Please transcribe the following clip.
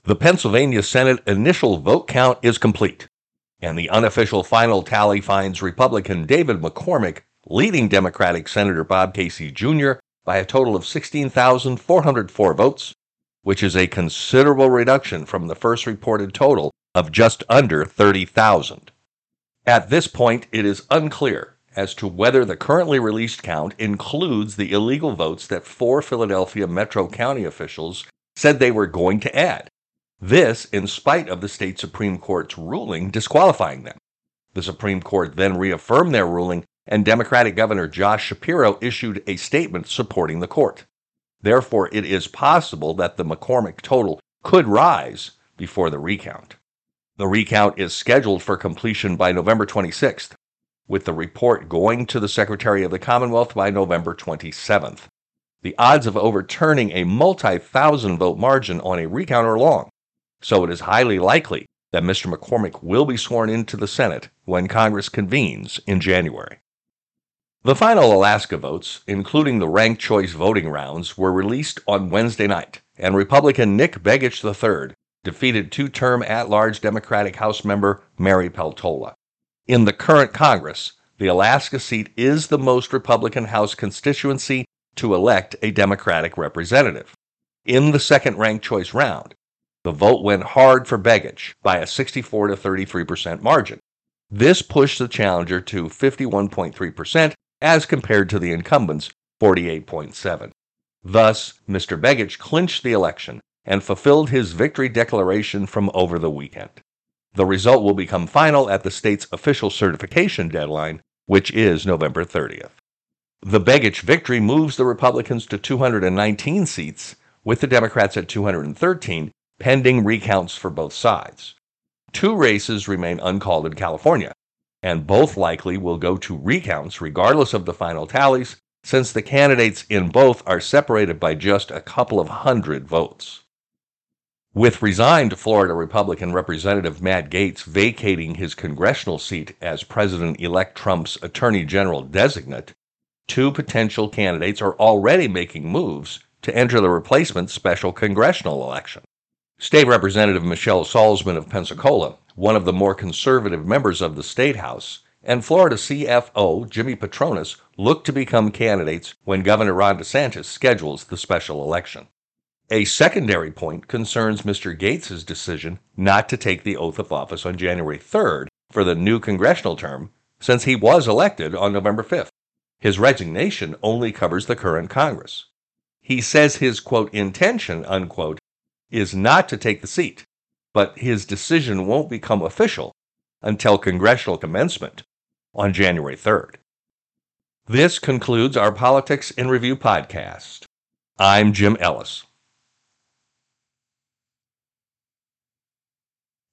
The Pennsylvania Senate initial vote count is complete, and the unofficial final tally finds Republican David McCormick leading Democratic Senator Bob Casey Jr. by a total of 16,404 votes, which is a considerable reduction from the first reported total of just under 30,000. At this point, it is unclear as to whether the currently released count includes the illegal votes that 4 Philadelphia Metro County officials said they were going to add. This in spite of the state Supreme Court's ruling disqualifying them. The Supreme Court then reaffirmed their ruling, and Democratic Governor Josh Shapiro issued a statement supporting the court. Therefore, it is possible that the McCormick total could rise before the recount. The recount is scheduled for completion by November 26th, with the report going to the Secretary of the Commonwealth by November 27th. The odds of overturning a multi-thousand vote margin on a recount are long, so it is highly likely that Mr. McCormick will be sworn into the Senate when Congress convenes in January. The final Alaska votes, including the ranked choice voting rounds, were released on Wednesday night, and Republican Nick Begich III defeated two-term at-large Democratic House member Mary Peltola. In the current Congress, the Alaska seat is the most Republican House constituency to elect a Democratic representative. In the second ranked choice round, the vote went hard for Begich by a 64 to 33% margin. This pushed the challenger to 51.3% as compared to the incumbent's 48.7%. Thus, Mr. Begich clinched the election and fulfilled his victory declaration from over the weekend. The result will become final at the state's official certification deadline, which is November 30th. The Begich victory moves the Republicans to 219 seats, with the Democrats at 213, pending recounts for both sides. 2 races remain uncalled in California, and both likely will go to recounts regardless of the final tallies, since the candidates in both are separated by just a couple of hundred votes. With resigned Florida Republican Representative Matt Gaetz vacating his congressional seat as President-elect Trump's Attorney General designate, 2 potential candidates are already making moves to enter the replacement special congressional election. State Representative Michelle Salzman of Pensacola, one of the more conservative members of the State House, and Florida CFO Jimmy Patronis look to become candidates when Governor Ron DeSantis schedules the special election. A secondary point concerns Mr. Gaetz's decision not to take the oath of office on January 3rd for the new congressional term, since he was elected on November 5th. His resignation only covers the current Congress. He says his, quote, intention, unquote, is not to take the seat, but his decision won't become official until congressional commencement on January 3rd. This concludes our Politics in Review podcast. I'm Jim Ellis.